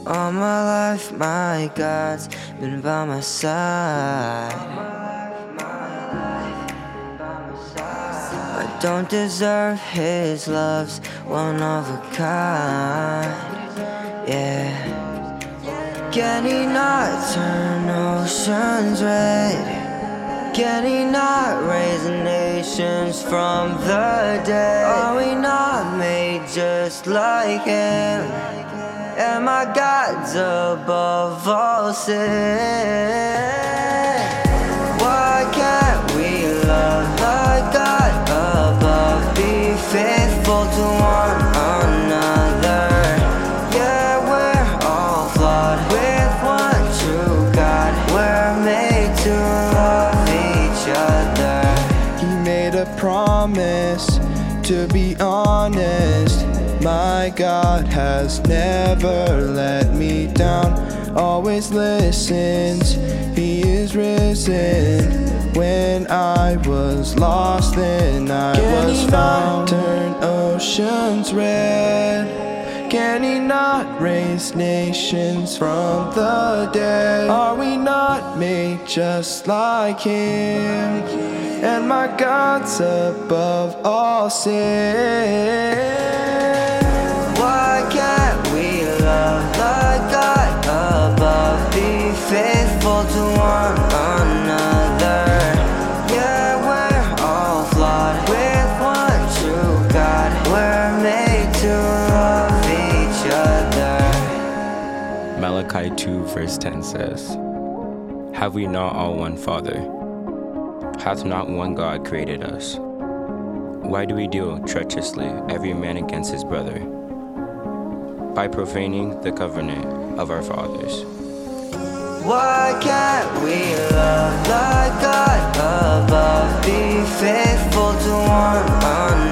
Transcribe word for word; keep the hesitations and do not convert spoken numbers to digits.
All my life, my God's been by my side. I don't deserve His love's one of a kind. Yeah. Can He not turn oceans red? Can He not raise nations from the dead? Are we not made just like Him? And my God's above all sin. Why can't we love like God above? Be faithful to one another. Yeah, we're all flawed with one true God. We're made to love each other. He made a promise, to be honest. My God has never let me down, always listens, He is risen. When I was lost, then I Can was He found. Turn oceans red. Can He not raise nations from the dead? Are we not made just like Him? And my God's above all sin. Why can't we love like God above? Be faithful to one another. Yeah, we're all flawed with one true God. We're made to love each other. Malachi two verse ten says, Have we not all one Father? Hath not one God created us? Why do we deal treacherously every man against his brother, by profaning the covenant of our fathers? Why can't we love like God above? Be faithful to one another.